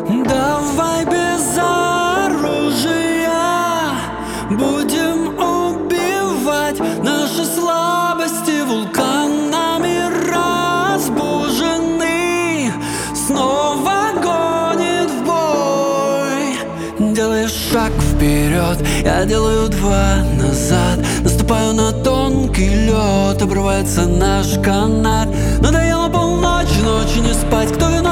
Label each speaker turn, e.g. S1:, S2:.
S1: Давай без оружия будем убивать наши слабости, вулканами разбуженный снова гонит в бой. Делаешь шаг вперед, я делаю два назад. Наступаю на тонкий лед, обрывается наш канат. Надоело полночь, ночи не спать, кто виноват?